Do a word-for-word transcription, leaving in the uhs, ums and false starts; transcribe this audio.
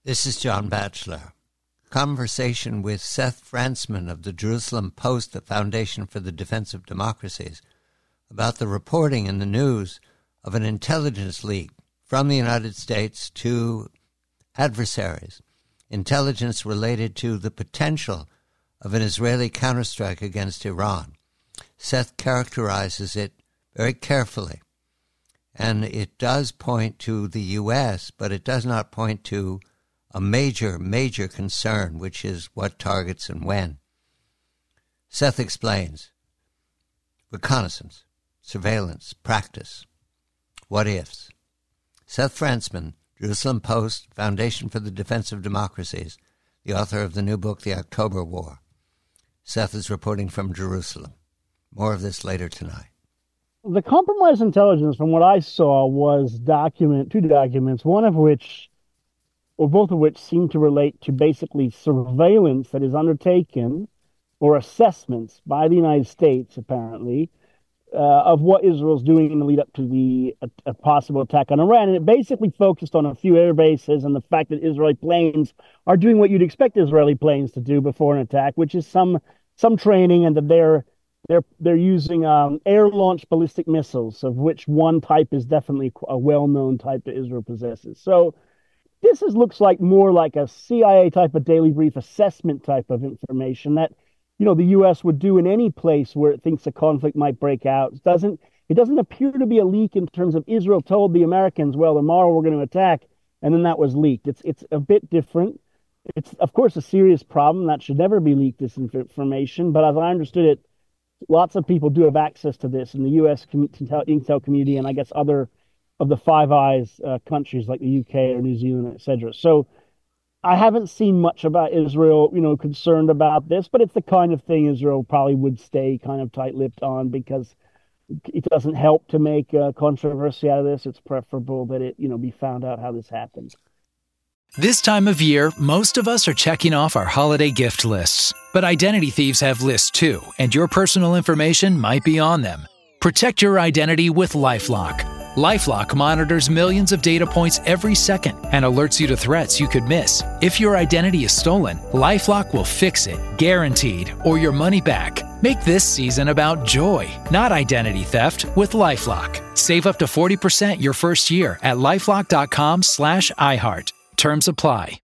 This is John Batchelor. Conversation with Seth Frantzman of the Jerusalem Post, the Foundation for the Defense of Democracies, about the reporting in the news of an intelligence leak from the United States to adversaries, intelligence related to the potential of an Israeli counterstrike against Iran. Seth characterizes it very carefully, and it does point to the U S, but it does not point to a major, major concern, which is what targets and when. Seth explains reconnaissance, surveillance, practice, what ifs. Seth Frantzman, Jerusalem Post, Foundation for the Defense of Democracies, the author of the new book, The October War. Seth is reporting from Jerusalem. More of this later tonight. The compromised intelligence, from what I saw, was document two documents, one of which, or both of which, seem to relate to basically surveillance that is undertaken, or assessments by the United States, apparently, uh, of what Israel's doing in the lead up to the a, a possible attack on Iran. And it basically focused on a few air bases and the fact that Israeli planes are doing what you'd expect Israeli planes to do before an attack, which is some some training, and that they're they're they're using um, air-launched ballistic missiles, of which one type is definitely a well-known type that Israel possesses. So this is, looks like more like a C I A type of daily brief assessment type of information that, you know, the U S would do in any place where it thinks a conflict might break out. It doesn't, it doesn't appear to be a leak in terms of Israel told the Americans, well, tomorrow we're going to attack, and then that was leaked. It's it's a bit different. It's, of course, a serious problem. That should never be leaked, this information. But as I understood it, lots of people do have access to this in the U S com- intel community, and I guess other of the Five Eyes uh, countries like the U K or New Zealand, et cetera. So I haven't seen much about Israel, you know, concerned about this, but it's the kind of thing Israel probably would stay kind of tight-lipped on, because it doesn't help to make uh, controversy out of this. It's preferable that it, you know, be found out how this happened. This time of year, most of us are checking off our holiday gift lists. But identity thieves have lists too, and your personal information might be on them. Protect your identity with LifeLock. LifeLock monitors millions of data points every second and alerts you to threats you could miss. If your identity is stolen, LifeLock will fix it, guaranteed, or your money back. Make this season about joy, not identity theft, with LifeLock. Save up to forty percent your first year at LifeLock.com slash iHeart. Terms apply.